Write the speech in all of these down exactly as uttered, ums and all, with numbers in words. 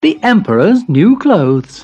The Emperor's New Clothes.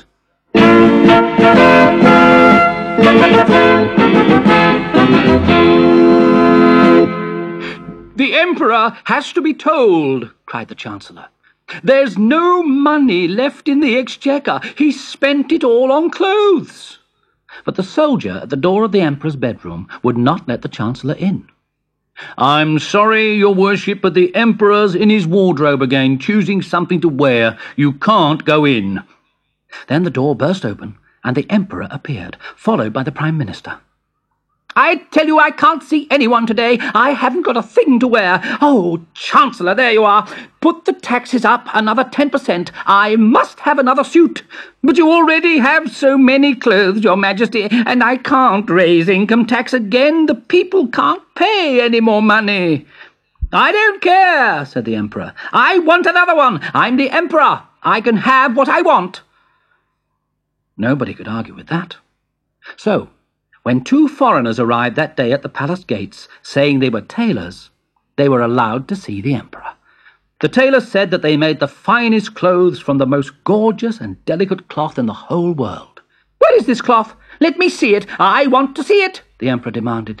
"The Emperor has to be told," cried the Chancellor. "There's no money left in the exchequer. He spent it all on clothes." But the soldier at the door of the Emperor's bedroom would not let the Chancellor in. "I'm sorry, your worship, but the Emperor's in his wardrobe again, choosing something to wear. You can't go in." Then the door burst open, and the Emperor appeared, followed by the Prime Minister. "I tell you I can't see anyone today. I haven't got a thing to wear. Oh, Chancellor, there you are. Put the taxes up another ten percent. I must have another suit. But you already have so many clothes, Your Majesty, and I can't raise income tax again. The people can't pay any more money." "I don't care," said the Emperor. "I want another one. I'm the Emperor. I can have what I want." Nobody could argue with that. So, when two foreigners arrived that day at the palace gates, saying they were tailors, they were allowed to see the Emperor. The tailors said that they made the finest clothes from the most gorgeous and delicate cloth in the whole world. "Where is this cloth? Let me see it. I want to see it," the Emperor demanded.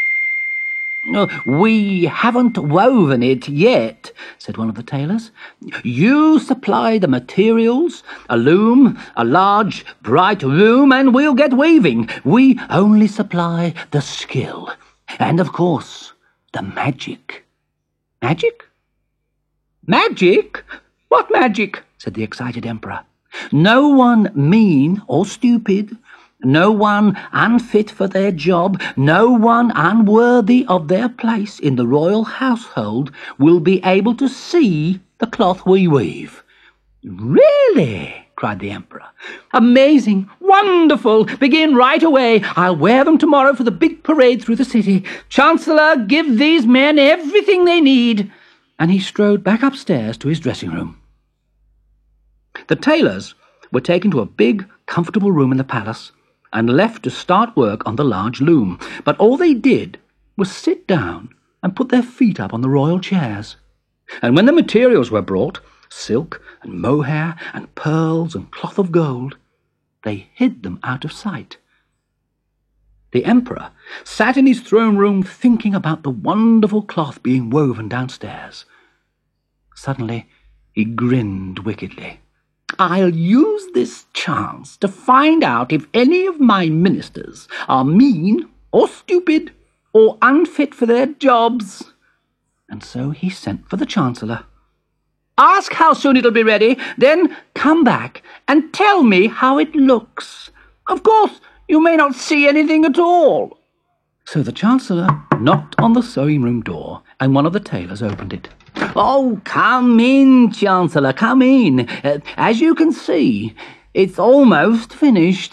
"We haven't woven it yet," said one of the tailors. "You supply the materials, a loom, a large, bright loom, and we'll get weaving. We only supply the skill, and, of course, the magic." "Magic? Magic? What magic?" said the excited Emperor. "No one mean or stupid, no one unfit for their job, no one unworthy of their place in the royal household will be able to see the cloth we weave." "Really?" cried the Emperor. "Amazing! Wonderful! Begin right away. I'll wear them tomorrow for the big parade through the city. Chancellor, give these men everything they need." And he strode back upstairs to his dressing room. The tailors were taken to a big, comfortable room in the palace and left to start work on the large loom, but all they did was sit down and put their feet up on the royal chairs. And when the materials were brought, silk and mohair and pearls and cloth of gold, they hid them out of sight. The Emperor sat in his throne room thinking about the wonderful cloth being woven downstairs. Suddenly he grinned wickedly. "I'll use this chance to find out if any of my ministers are mean or stupid or unfit for their jobs." And so he sent for the Chancellor. "Ask how soon it'll be ready, then come back and tell me how it looks. Of course, you may not see anything at all." So the Chancellor knocked on the sewing room door, and one of the tailors opened it. "Oh, come in, Chancellor, come in. Uh, as you can see, it's almost finished."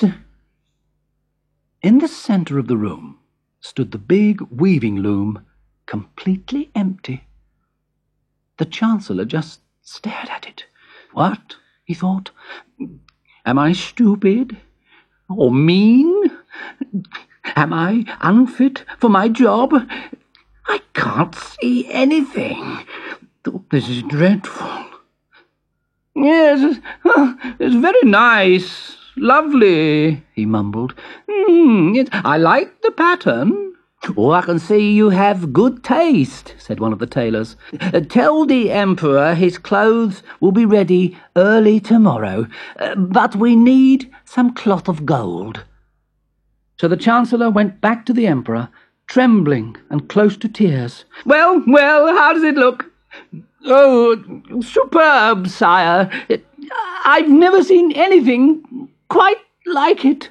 In the centre of the room stood the big weaving loom, completely empty. The Chancellor just stared at it. "What?" he thought. "Am I stupid? Or mean? Am I unfit for my job? I can't see anything. This is dreadful." "Yes, it's very nice, lovely," he mumbled. Mm, it, "I like the pattern." "Oh, I can see you have good taste," said one of the tailors. Uh, "tell the Emperor his clothes will be ready early tomorrow, uh, but we need some cloth of gold." So the Chancellor went back to the Emperor, trembling and close to tears. "Well, well, how does it look?" "Oh, superb, sire. I've never seen anything quite like it."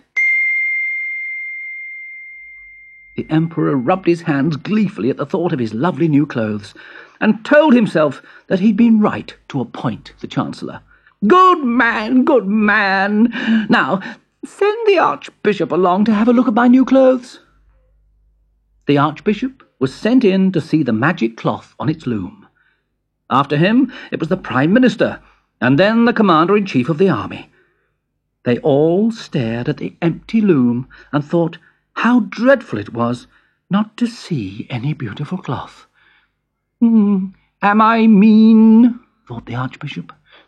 The Emperor rubbed his hands gleefully at the thought of his lovely new clothes, and told himself that he'd been right to appoint the Chancellor. "Good man, good man. Now, send the Archbishop along to have a look at my new clothes." The Archbishop was sent in to see the magic cloth on its loom. After him it was the Prime Minister, and then the Commander-in-Chief of the army. They all stared at the empty loom and thought how dreadful it was not to see any beautiful cloth. Mm, "Am I mean?" thought the Archbishop.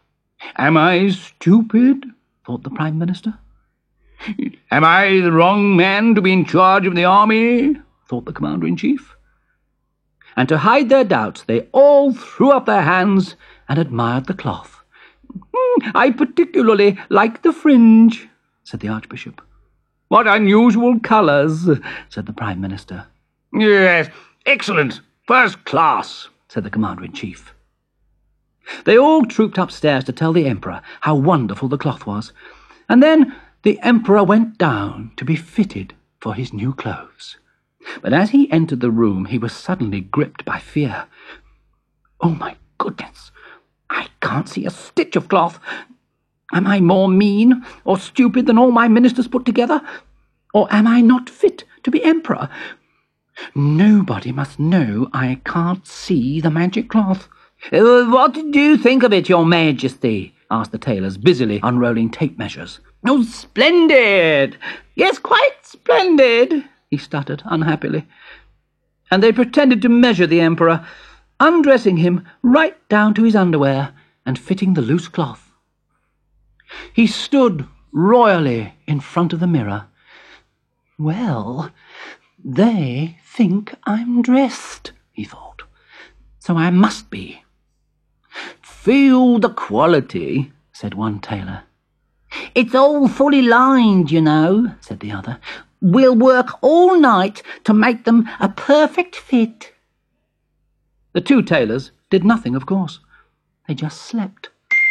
Am I stupid? Thought the Prime Minister. Am I the wrong man to be in charge of the army? Thought the Commander-in-Chief. And to hide their doubts, they all threw up their hands and admired the cloth. Mm, I particularly like the fringe, said the Archbishop. What unusual colours, said the Prime Minister. Yes, excellent, first class, said the Commander-in-Chief. They all trooped upstairs to tell the Emperor how wonderful the cloth was, and then the Emperor went down to be fitted for his new clothes. But as he entered the room, he was suddenly gripped by fear. Oh, my goodness! I can't see a stitch of cloth. Am I more mean or stupid than all my ministers put together? Or am I not fit to be emperor? Nobody must know I can't see the magic cloth. Uh, what did you think of it, Your Majesty? Asked the tailors, busily unrolling tape measures. Oh, splendid! Yes, quite splendid, he stuttered unhappily. And they pretended to measure the emperor, undressing him right down to his underwear and fitting the loose cloth. He stood royally in front of the mirror. Well, they think I'm dressed, he thought, so I must be. Feel the quality, said one tailor. It's all fully lined, you know, said the other. We'll work all night to make them a perfect fit. The two tailors did nothing, of course. They just slept.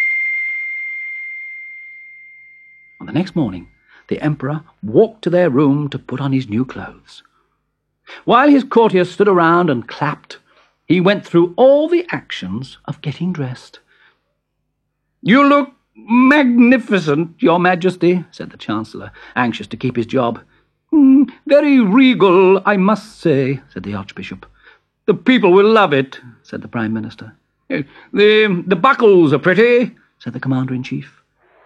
On the next morning, the Emperor walked to their room to put on his new clothes. While his courtiers stood around and clapped, he went through all the actions of getting dressed. You look magnificent, Your Majesty, said the Chancellor, anxious to keep his job. Mm, very regal, I must say, said the Archbishop. The people will love it, said the Prime Minister. The, the buckles are pretty, said the Commander-in-Chief.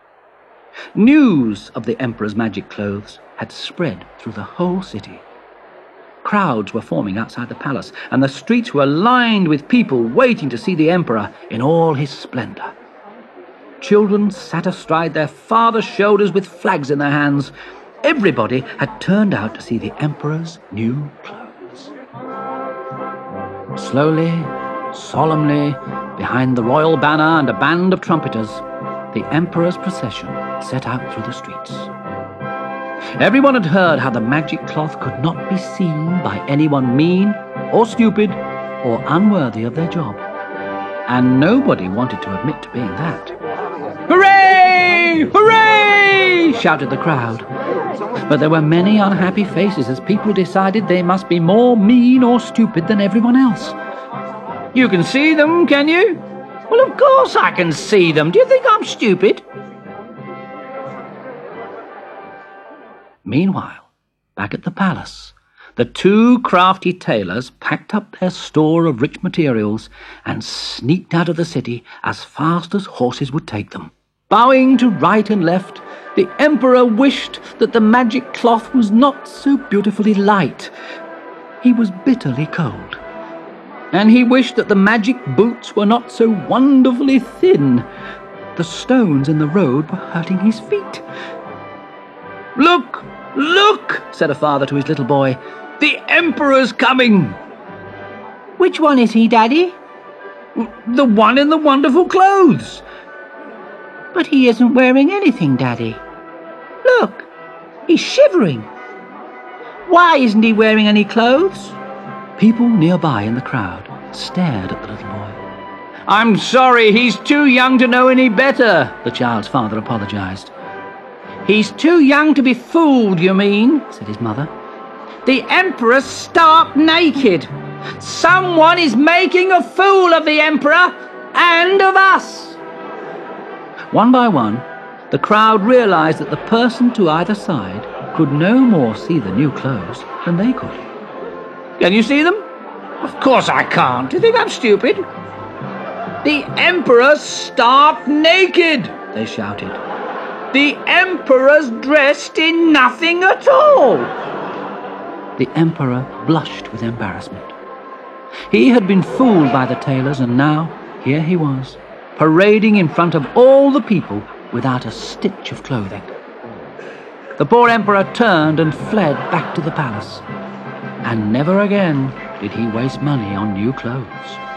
News of the Emperor's magic clothes had spread through the whole city. Crowds were forming outside the palace, and the streets were lined with people waiting to see the Emperor in all his splendour. Children sat astride their father's shoulders with flags in their hands. Everybody had turned out to see the Emperor's new clothes. Slowly, solemnly, behind the royal banner and a band of trumpeters, the Emperor's procession set out through the streets. Everyone had heard how the magic cloth could not be seen by anyone mean or stupid or unworthy of their job. And nobody wanted to admit to being that. Hooray! Hooray! Shouted the crowd. But there were many unhappy faces as people decided they must be more mean or stupid than everyone else. You can see them, can you? Well, of course I can see them. Do you think I'm stupid? Meanwhile, back at the palace, the two crafty tailors packed up their store of rich materials and sneaked out of the city as fast as horses would take them. Bowing to right and left, the Emperor wished that the magic cloth was not so beautifully light. He was bitterly cold. And he wished that the magic boots were not so wonderfully thin. The stones in the road were hurting his feet. Look! Look! Said a father to his little boy. The Emperor's coming! Which one is he, Daddy? The one in the wonderful clothes. But he isn't wearing anything, Daddy. Look, he's shivering. Why isn't he wearing any clothes? People nearby in the crowd stared at the little boy. I'm sorry, he's too young to know any better, the child's father apologized. He's too young to be fooled, you mean, said his mother. The Emperor's stark naked. Someone is making a fool of the Emperor and of us. One by one, the crowd realized that the person to either side could no more see the new clothes than they could. Can you see them? Of course I can't. Do you think I'm stupid? The Emperor's stark naked, they shouted. The Emperor's dressed in nothing at all. The Emperor blushed with embarrassment. He had been fooled by the tailors, and now here he was, parading in front of all the people without a stitch of clothing. The poor emperor turned and fled back to the palace, and never again did he waste money on new clothes.